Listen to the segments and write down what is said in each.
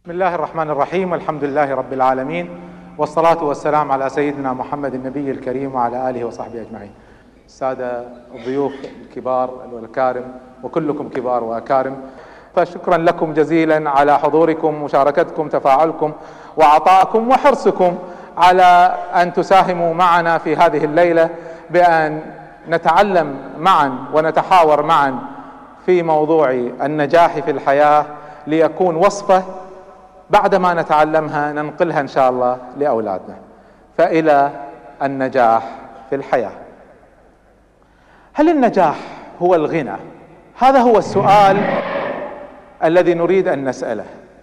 بسم الله الرحمن الرحيم، والحمد لله رب العالمين، والصلاة والسلام على سيدنا محمد النبي الكريم وعلى آله وصحبه أجمعين. السادة الضيوف الكبار والأكارم، وكلكم كبار وأكارم، فشكرا لكم جزيلا على حضوركم، مشاركتكم، تفاعلكم، وعطائكم، وحرصكم على أن تساهموا معنا في هذه الليلة بأن نتعلم معا ونتحاور معا في موضوع النجاح في الحياة، ليكون وصفة بعدما نتعلمها ننقلها إن شاء الله لأولادنا. فإلى النجاح في الحياة. هل النجاح هو الغنى؟ هذا هو السؤال الذي نريد أن نسأله.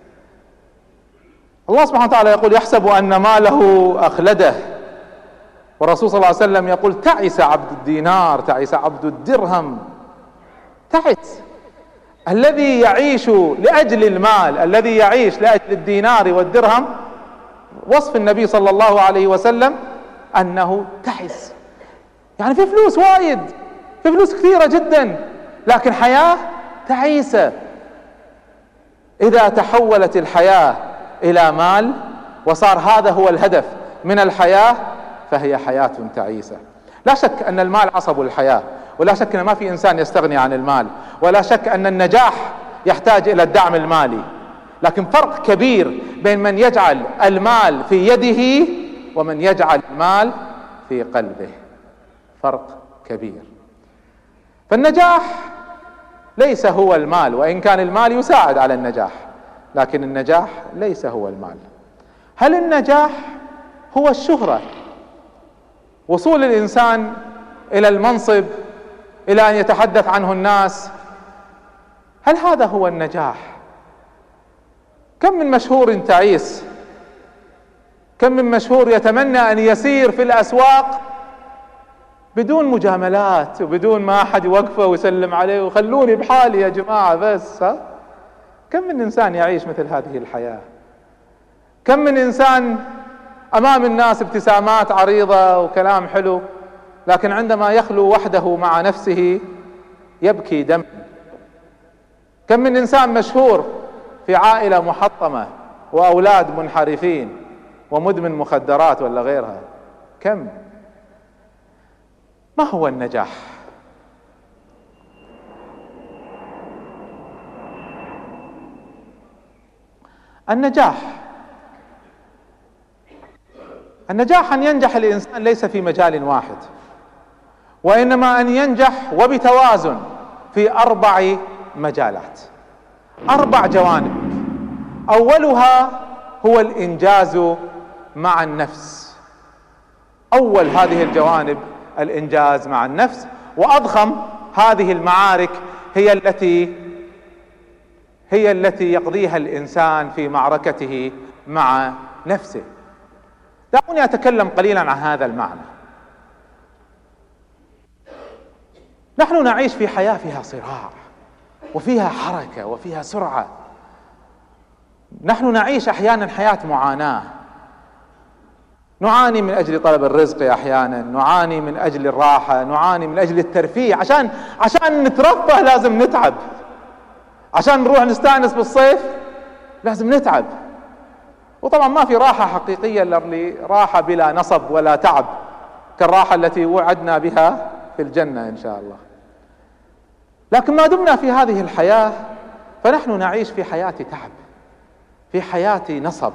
الله سبحانه وتعالى يقول: يحسب أن ماله أخلده، والرسول صلى الله عليه وسلم يقول: تعس عبد الدينار، تعس عبد الدرهم. تعس الذي يعيش لأجل المال، الذي يعيش لأجل الدينار والدرهم. وصف النبي صلى الله عليه وسلم أنه تعس، يعني في فلوس وايد، في فلوس كثيرة جدا، لكن حياة تعيسة. إذا تحولت الحياة إلى مال وصار هذا هو الهدف من الحياة، فهي حياة تعيسة. لا شك أن المال عصب الحياة، ولا شك أن ما في إنسان يستغني عن المال، ولا شك أن النجاح يحتاج إلى الدعم المالي، لكن فرق كبير بين من يجعل المال في يده ومن يجعل المال في قلبه. فرق كبير. فالنجاح ليس هو المال، وإن كان المال يساعد على النجاح، لكن النجاح ليس هو المال. هل النجاح هو الشهرة؟ وصول الإنسان إلى المنصب، إلى أن يتحدث عنه الناس، هل هذا هو النجاح؟ كم من مشهور تعيس، كم من مشهور يتمنى أن يسير في الأسواق بدون مجاملات وبدون ما أحد يوقفه ويسلم عليه وخلوني بحالي يا جماعة بس. كم من إنسان يعيش مثل هذه الحياة؟ كم من إنسان أمام الناس ابتسامات عريضة وكلام حلو، لكن عندما يخلو وحده مع نفسه يبكي دم. كم من إنسان مشهور في عائلة محطمة وأولاد منحرفين ومدمن مخدرات ولا غيرها. كم. ما هو النجاح؟ النجاح أن ينجح الإنسان ليس في مجال واحد، وإنما أن ينجح وبتوازن في 4 مجالات، 4 جوانب. أولها هو الإنجاز مع النفس. أول هذه الجوانب الإنجاز مع النفس، وأضخم هذه المعارك هي التي يقضيها الإنسان في معركته مع نفسه. دعوني أتكلم قليلا عن هذا المعنى. نحن نعيش في حياة فيها صراع، وفيها حركة، وفيها سرعة. نحن نعيش أحيانا حياة معاناة، نعاني من أجل طلب الرزق، أحيانا نعاني من أجل الراحة، نعاني من أجل الترفيه. عشان نترفه لازم نتعب، عشان نروح نستأنس بالصيف لازم نتعب. وطبعا ما في راحة حقيقية إلا راحة بلا نصب ولا تعب، كالراحة التي وعدنا بها في الجنة إن شاء الله. لكن ما دمنا في هذه الحياة فنحن نعيش في حياة تعب، في حياة نصب،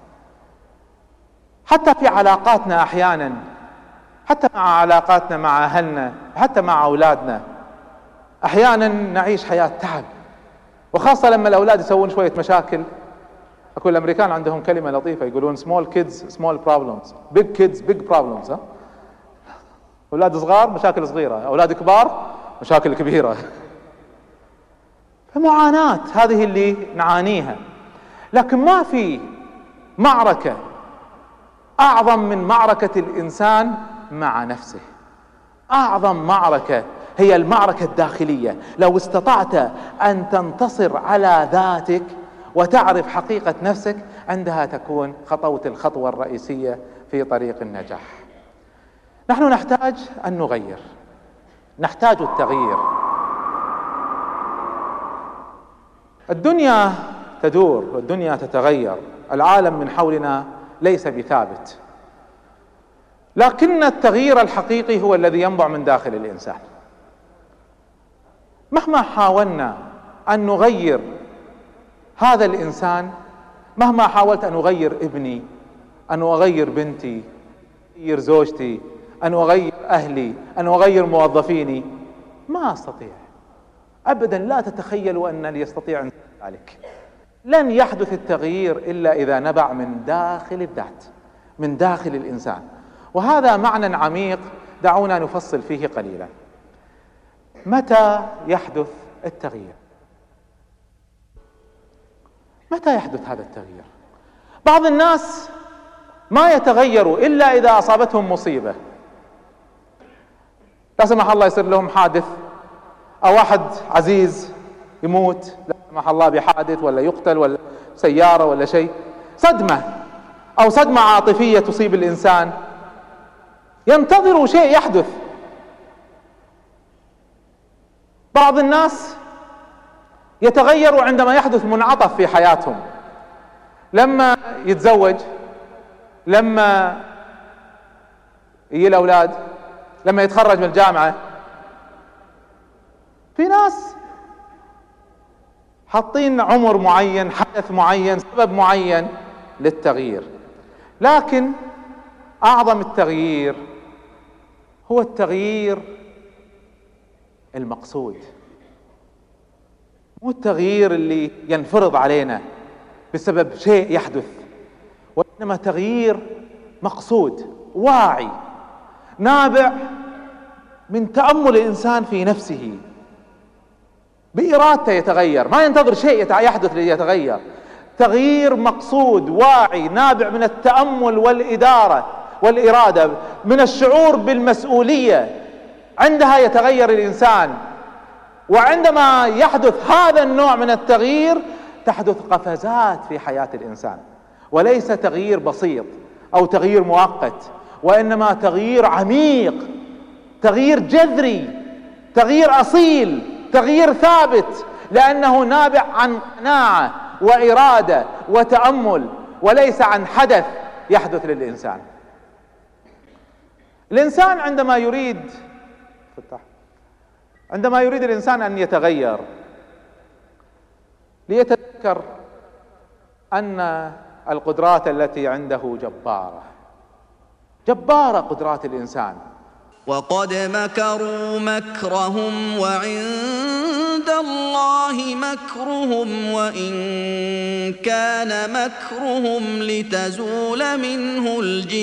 حتى في علاقاتنا أحيانا، حتى مع علاقاتنا مع أهلنا، حتى مع أولادنا، أحيانا نعيش حياة تعب. وخاصة لما الأولاد يسوون شوية مشاكل. أقول الأمريكان عندهم كلمة لطيفة، يقولون small kids small problems, big kids big problems. أولاد صغار مشاكل صغيرة، أولاد كبار مشاكل كبيرة. فمعاناة هذه اللي نعانيها. لكن ما في معركة أعظم من معركة الإنسان مع نفسه. أعظم معركة هي المعركة الداخلية. لو استطعت أن تنتصر على ذاتك وتعرف حقيقة نفسك، عندها تكون خطوت الخطوة الرئيسية في طريق النجاح. نحن نحتاج أن نغير، نحتاج التغيير. الدنيا تدور والدنيا تتغير، العالم من حولنا ليس بثابت، لكن التغيير الحقيقي هو الذي ينبع من داخل الإنسان. مهما حاولنا أن نغير هذا الإنسان، مهما حاولت أن أغير ابني، أن أغير بنتي، أغير زوجتي، أن أغير أهلي، أن أغير موظفيني، ما أستطيع أبدا. لا تتخيلوا أنني يستطيع أن ذلك. لن يحدث التغيير إلا إذا نبع من داخل الذات، من داخل الإنسان. وهذا معنى عميق، دعونا نفصل فيه قليلا. متى يحدث التغيير؟ متى يحدث هذا التغيير؟ بعض الناس ما يتغيروا إلا إذا أصابتهم مصيبة، لا سمح الله يصير لهم حادث، أو واحد عزيز يموت لا سمح الله بحادث، ولا يقتل، ولا سيارة، ولا شيء، صدمة أو صدمة عاطفية تصيب الإنسان، ينتظروا شيء يحدث. بعض الناس يتغيروا عندما يحدث منعطف في حياتهم، لما يتزوج، لما يجي الأولاد، لما يتخرج من الجامعة. في ناس حاطين عمر معين، حدث معين، سبب معين للتغيير، لكن أعظم التغيير هو التغيير المقصود، مو التغيير اللي ينفرض علينا بسبب شيء يحدث، وإنما تغيير مقصود واعي نابع من تأمل الإنسان في نفسه، بإرادته يتغير، ما ينتظر شيء يحدث ليتغير. تغيير مقصود واعي نابع من التأمل والإرادة، من الشعور بالمسؤولية، عندها يتغير الإنسان. وعندما يحدث هذا النوع من التغيير تحدث قفزات في حياة الإنسان، وليس تغيير بسيط أو تغيير مؤقت، وإنما تغيير عميق، تغيير جذري، تغيير أصيل، تغيير ثابت، لأنه نابع عن قناعة وإرادة وتأمل، وليس عن حدث يحدث للإنسان. الإنسان عندما يريد الإنسان أن يتغير، ليتذكر أن القدرات التي عنده جبارة قدرات الإنسان. وقد مكروا مكرهم وعند الله مكرهم وإن كان مكرهم لتزول منه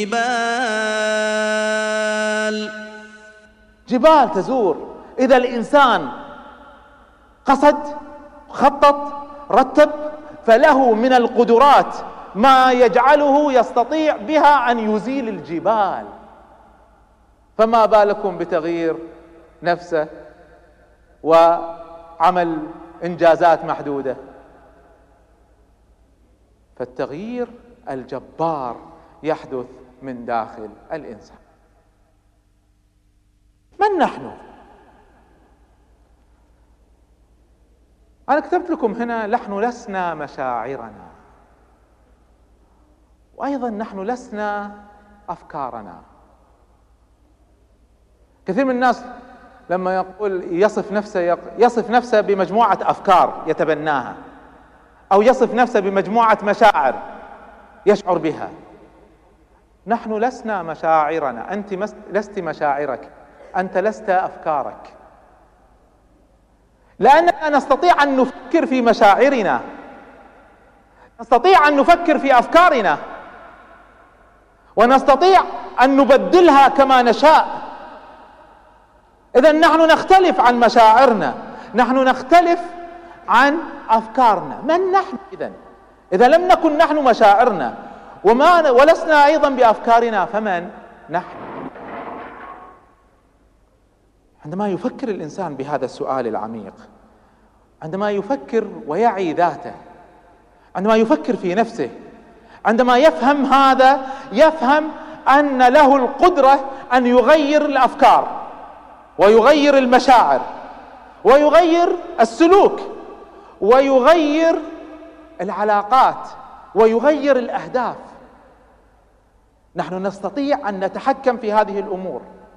جبال تزور. إذا الإنسان قصد، خطط، رتب، فله من القدرات ما يجعله يستطيع بها أن يزيل الجبال، فما بالكم بتغيير نفسه وعمل إنجازات محدودة. فالتغيير الجبار يحدث من داخل الإنسان. من نحن؟ أنا كتبت لكم هنا: نحن لسنا مشاعرنا، وأيضا نحن لسنا أفكارنا. كثير من الناس لما يقول يصف نفسه بمجموعة أفكار يتبناها، أو يصف نفسه بمجموعة مشاعر يشعر بها. نحن لسنا مشاعرنا، أنت لست مشاعرك، أنت لست أفكارك، لأننا نستطيع أن نفكر في مشاعرنا، نستطيع أن نفكر في أفكارنا، ونستطيع أن نبدلها كما نشاء. إذن نحن نختلف عن مشاعرنا، نحن نختلف عن أفكارنا. من نحن إذا لم نكن نحن مشاعرنا ولسنا أيضا بأفكارنا، فمن نحن؟ عندما يفكر الإنسان بهذا السؤال العميق، عندما يفكر ويعي ذاته، عندما يفكر في نفسه، عندما يفهم هذا، يفهم أن له القدرة أن يغير الأفكار ويغير المشاعر ويغير السلوك ويغير العلاقات ويغير الأهداف. نحن نستطيع أن نتحكم في هذه الأمور.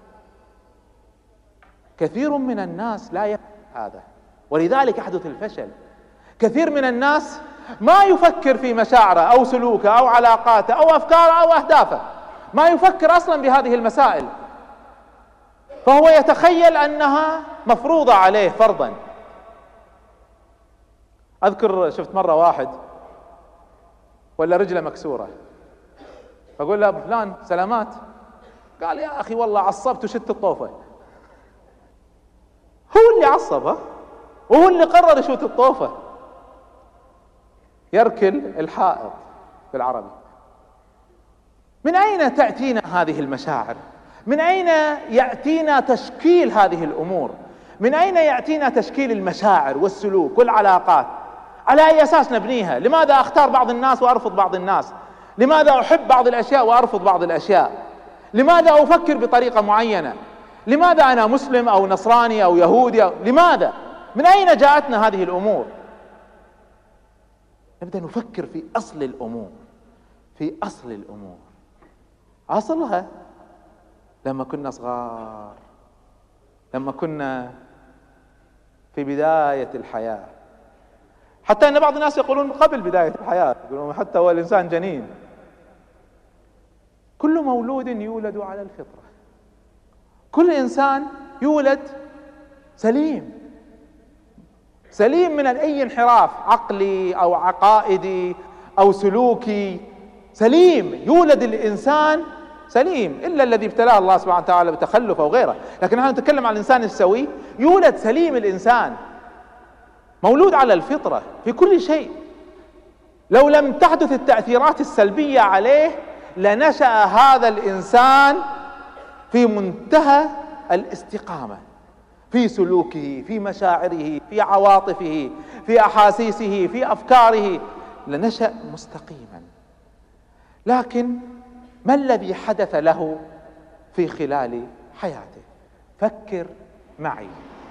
كثير من الناس لا يفهم هذا، ولذلك يحدث الفشل. كثير من الناس ما يفكر في مشاعره أو سلوكه أو علاقاته أو أفكاره أو أهدافه، ما يفكر أصلا بهذه المسائل، فهو يتخيل أنها مفروضة عليه فرضا. أذكر شفت مرة واحد ولا رجله مكسورة، فقول له: أبو فلان سلامات. قال: يا أخي والله عصبت وشت الطوفة. هو اللي عصبه وهو اللي قرر يشوت الطوفة، يركل الحائط بالعربي. من أين تأتينا هذه المشاعر؟ من أين يأتينا تشكيل هذه الأمور؟ من أين يأتينا تشكيل المشاعر والسلوك والعلاقات؟ على أي أساس نبنيها؟ لماذا أختار بعض الناس وأرفض بعض الناس؟ لماذا أحب بعض الأشياء وأرفض بعض الأشياء؟ لماذا أفكر بطريقة معينة؟ لماذا أنا مسلم أو نصراني أو يهودي لماذا؟ من أين جاءتنا هذه الأمور؟ نبدأ نفكر في أصل الأمور. في أصل الأمور. أصلها لما كنا صغار، لما كنا في بداية الحياة. حتى أن بعض الناس يقولون قبل بداية الحياة، يقولون حتى هو الإنسان جنين. كل مولود يولد على الفطرة. كل إنسان يولد سليم، سليم من أي انحراف عقلي أو عقائدي أو سلوكي. سليم، يولد الإنسان سليم، إلا الذي ابتلاه الله سبحانه وتعالى بتخلف أو غيره. لكن نحن نتكلم عن الإنسان السوي، يولد سليم. الإنسان مولود على الفطرة في كل شيء. لو لم تحدث التأثيرات السلبية عليه لنشأ هذا الإنسان في منتهى الاستقامة في سلوكه، في مشاعره، في عواطفه، في أحاسيسه، في أفكاره، لنشأ مستقيما. لكن ما الذي حدث له في خلال حياته؟ فكر معي،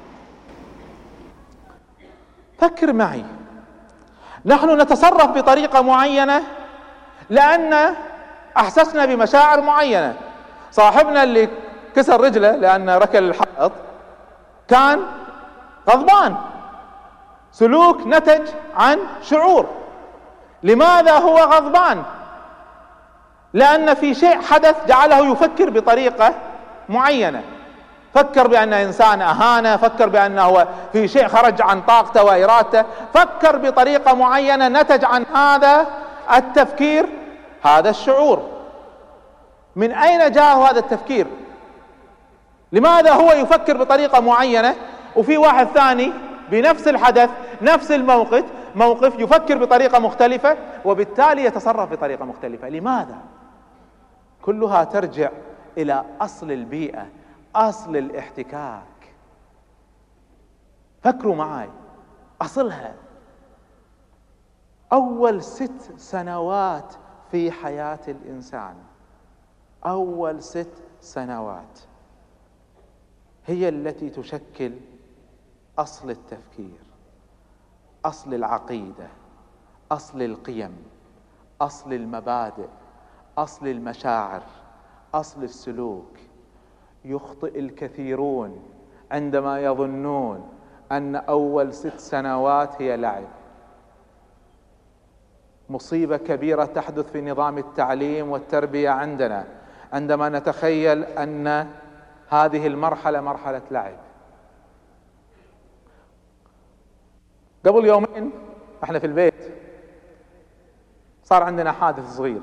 فكر معي. نحن نتصرف بطريقة معينة لأن أحسسنا بمشاعر معينة. صاحبنا اللي كسر رجله لأن ركل الحائط كان غضبان، سلوك نتج عن شعور. لماذا هو غضبان؟ لأن في شيء حدث جعله يفكر بطريقة معينة. فكر بأن إنسان أهانه، فكر بأنه في شيء خرج عن طاقته وإرادته، فكر بطريقة معينة نتج عن هذا التفكير هذا الشعور. من أين جاء هذا التفكير؟ لماذا هو يفكر بطريقة معينة وفي واحد ثاني بنفس الحدث نفس موقف يفكر بطريقة مختلفة وبالتالي يتصرف بطريقة مختلفة؟ لماذا؟ كلها ترجع إلى أصل البيئة، أصل الاحتكاك. فكروا معي، أصلها أول 6 سنوات في حياة الإنسان، أول 6 سنوات هي التي تشكل أصل التفكير، أصل العقيدة، أصل القيم، أصل المبادئ، أصل المشاعر، أصل السلوك. يخطئ الكثيرون عندما يظنون أن أول 6 سنوات هي لعب. مصيبة كبيرة تحدث في نظام التعليم والتربية عندنا عندما نتخيل أن هذه المرحلة مرحلة لعب. قبل يومين احنا في البيت صار عندنا حادث صغير.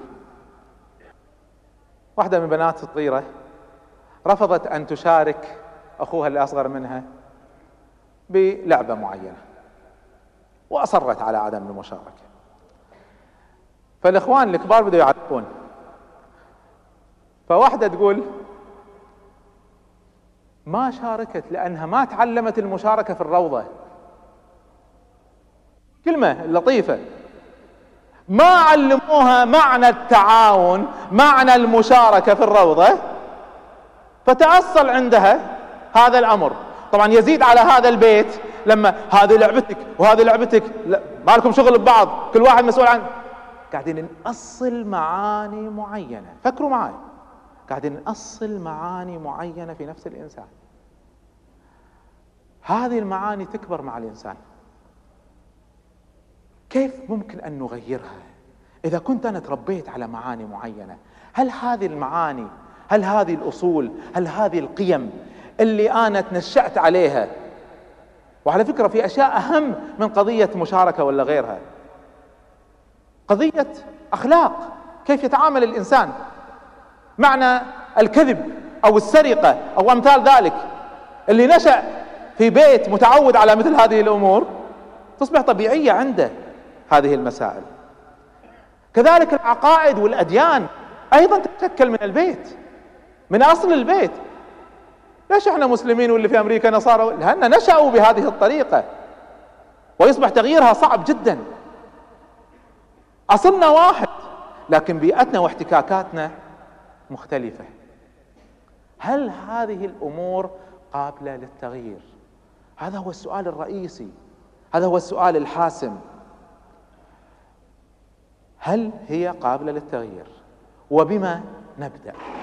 واحدة من بنات الصغيرة رفضت أن تشارك أخوها اللي أصغر منها بلعبة معينة وأصرت على عدم المشاركة. فالإخوان الكبار بدأوا يعرفون. فواحدة تقول ما شاركت لأنها ما تعلمت المشاركة في الروضة. كلمة لطيفة، ما علموها معنى التعاون، معنى المشاركة في الروضة، فتأصل عندها هذا الأمر. طبعا يزيد على هذا البيت لما هذه لعبتك وهذه لعبتك، لا ما لكم شغل ببعض، كل واحد مسؤول عن. قاعدين نأصل معاني معينة، فكروا معي، قاعدين نأصل معاني معينة في نفس الإنسان. هذه المعاني تكبر مع الإنسان. كيف ممكن أن نغيرها؟ إذا كنت أنا تربيت على معاني معينة، هل هذه المعاني، هل هذه الأصول، هل هذه القيم اللي أنا تنشأت عليها، وعلى فكرة في أشياء أهم من قضية مشاركة ولا غيرها، قضية أخلاق، كيف يتعامل الإنسان، معنى الكذب أو السرقة أو أمثال ذلك. اللي نشأ في بيت متعود على مثل هذه الأمور تصبح طبيعية عنده هذه المسائل. كذلك العقائد والأديان أيضا تتشكل من البيت، من أصل البيت. ليش احنا مسلمين واللي في أمريكا نصارى؟ لأن نشأوا بهذه الطريقة، ويصبح تغييرها صعب جدا. أصلنا واحد لكن بيئتنا واحتكاكاتنا مختلفة. هل هذه الأمور قابلة للتغيير؟ هذا هو السؤال الرئيسي، هذا هو السؤال الحاسم. هل هي قابلة للتغيير؟ وبما نبدأ؟